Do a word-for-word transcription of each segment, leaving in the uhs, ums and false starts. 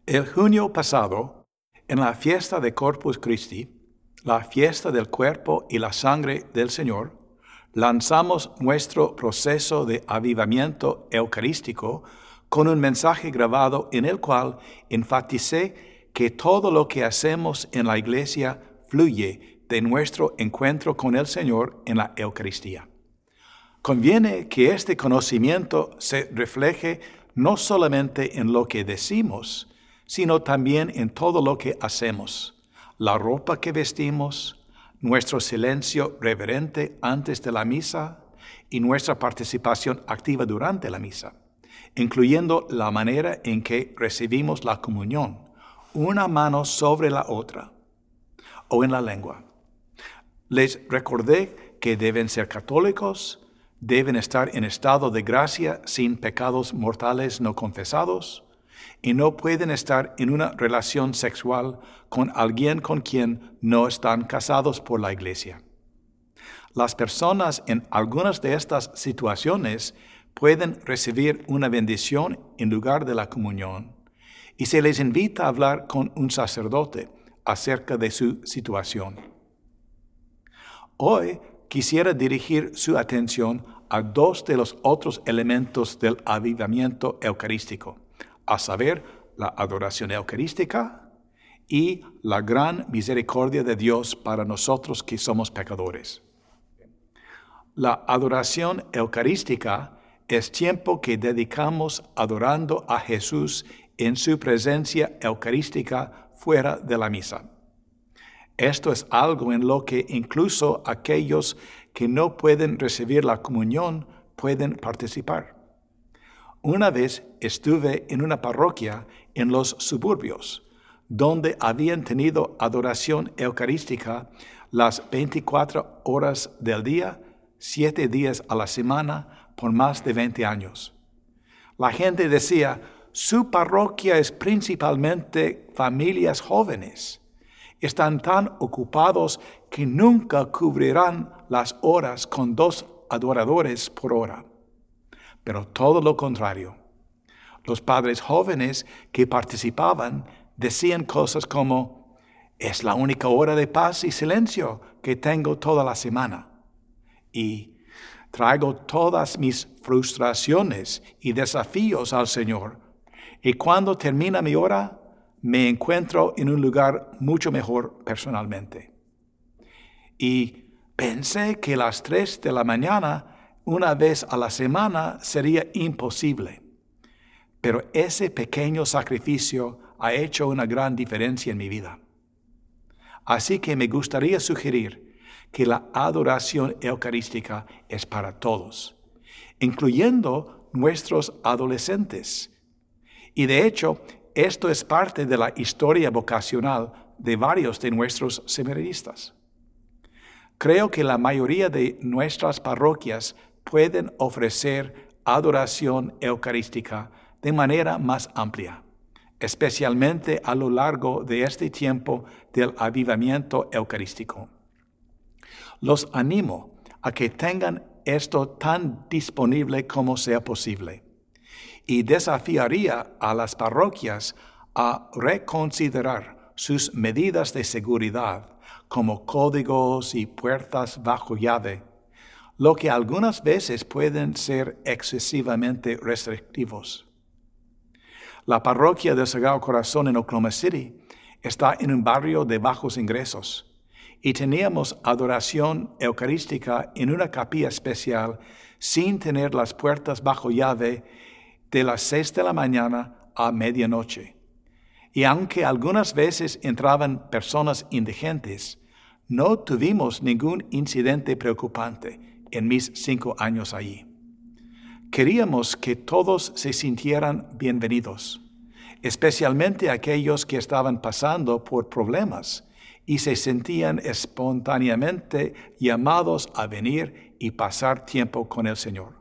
El junio pasado, en la fiesta de Corpus Christi, la fiesta del cuerpo y la sangre del Señor, lanzamos nuestro proceso de avivamiento eucarístico con un mensaje grabado en el cual enfaticé que todo lo que hacemos en la iglesia fluye de nuestro encuentro con el Señor en la Eucaristía. Conviene que este conocimiento se refleje no solamente en lo que decimos, sino también en todo lo que hacemos, la ropa que vestimos, nuestro silencio reverente antes de la misa y nuestra participación activa durante la misa, incluyendo la manera en que recibimos la comunión, una mano sobre la otra, o en la lengua. Les recordé que deben ser católicos, deben estar en estado de gracia sin pecados mortales no confesados, y no pueden estar en una relación sexual con alguien con quien no están casados por la iglesia. Las personas en algunas de estas situaciones pueden recibir una bendición en lugar de la comunión, y se les invita a hablar con un sacerdote acerca de su situación. Hoy quisiera dirigir su atención a dos de los otros elementos del avivamiento eucarístico, a saber, la adoración eucarística y la gran misericordia de Dios para nosotros que somos pecadores. La adoración eucarística es tiempo que dedicamos adorando a Jesús en su presencia eucarística fuera de la misa. Esto es algo en lo que incluso aquellos que no pueden recibir la comunión pueden participar. Una vez estuve en una parroquia en los suburbios, donde habían tenido adoración eucarística las veinticuatro horas del día, siete días a la semana, por más de veinte años. La gente decía, su parroquia es principalmente familias jóvenes. Están tan ocupados que nunca cubrirán las horas con dos adoradores por hora. Pero todo lo contrario. Los padres jóvenes que participaban decían cosas como, es la única hora de paz y silencio que tengo toda la semana. Y traigo todas mis frustraciones y desafíos al Señor. Y cuando termina mi hora, me encuentro en un lugar mucho mejor personalmente. Y pensé que las tres de la mañana, una vez a la semana, sería imposible. Pero ese pequeño sacrificio ha hecho una gran diferencia en mi vida. Así que me gustaría sugerir que la adoración eucarística es para todos, incluyendo nuestros adolescentes. Y de hecho, esto es parte de la historia vocacional de varios de nuestros seminaristas. Creo que la mayoría de nuestras parroquias pueden ofrecer adoración eucarística de manera más amplia, especialmente a lo largo de este tiempo del avivamiento eucarístico. Los animo a que tengan esto tan disponible como sea posible, y desafiaría a las parroquias a reconsiderar sus medidas de seguridad como códigos y puertas bajo llave, lo que algunas veces pueden ser excesivamente restrictivos. La parroquia del Sagrado Corazón en Oklahoma City está en un barrio de bajos ingresos y teníamos adoración eucarística en una capilla especial sin tener las puertas bajo llave de las seis de la mañana a medianoche. Y aunque algunas veces entraban personas indigentes, no tuvimos ningún incidente preocupante en mis cinco años allí. Queríamos que todos se sintieran bienvenidos, especialmente aquellos que estaban pasando por problemas y se sentían espontáneamente llamados a venir y pasar tiempo con el Señor.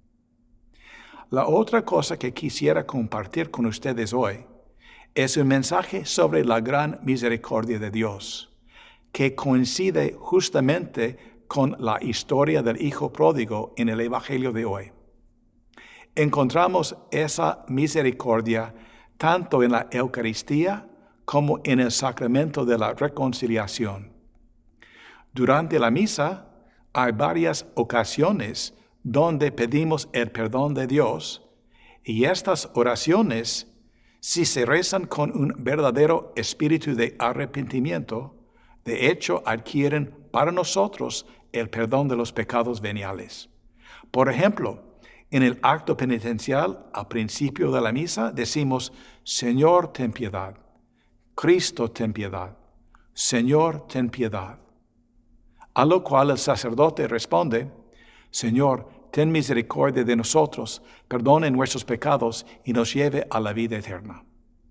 La otra cosa que quisiera compartir con ustedes hoy es un mensaje sobre la gran misericordia de Dios, que coincide justamente con la historia del Hijo Pródigo en el Evangelio de hoy. Encontramos esa misericordia tanto en la Eucaristía como en el sacramento de la reconciliación. Durante la misa hay varias ocasiones donde pedimos el perdón de Dios, y estas oraciones, si se rezan con un verdadero espíritu de arrepentimiento, de hecho adquieren para nosotros el perdón de los pecados veniales. Por ejemplo, en el acto penitencial, al principio de la misa, decimos: Señor, ten piedad. Cristo, ten piedad. Señor, ten piedad. A lo cual el sacerdote responde: Señor, ten misericordia de nosotros, perdone nuestros pecados y nos lleve a la vida eterna.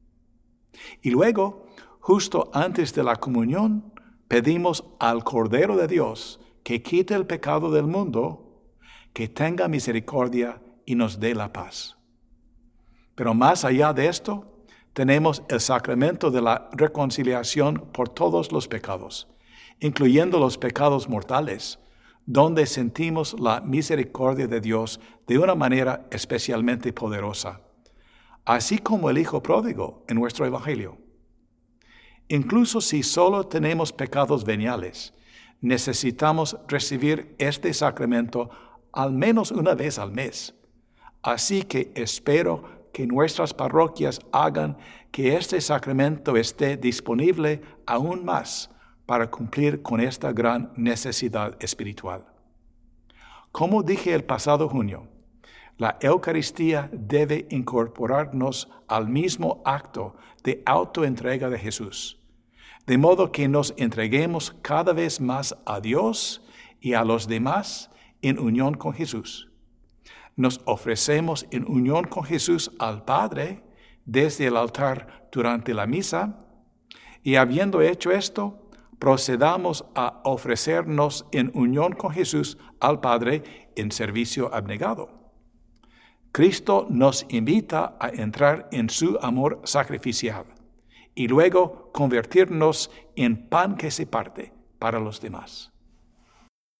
Y luego, justo antes de la comunión, pedimos al Cordero de Dios que quite el pecado del mundo, que tenga misericordia y nos dé la paz. Pero más allá de esto, tenemos el sacramento de la reconciliación por todos los pecados, incluyendo los pecados mortales, donde sentimos la misericordia de Dios de una manera especialmente poderosa, así como el Hijo pródigo en nuestro Evangelio. Incluso si solo tenemos pecados veniales, necesitamos recibir este sacramento al menos una vez al mes. Así que espero que nuestras parroquias hagan que este sacramento esté disponible aún más para cumplir con esta gran necesidad espiritual. Como dije el pasado junio, la Eucaristía debe incorporarnos al mismo acto de autoentrega de Jesús, de modo que nos entreguemos cada vez más a Dios y a los demás en unión con Jesús. Nos ofrecemos en unión con Jesús al Padre desde el altar durante la misa, y habiendo hecho esto, procedamos a ofrecernos en unión con Jesús al Padre en servicio abnegado. Cristo nos invita a entrar en su amor sacrificial y luego convertirnos en pan que se parte para los demás.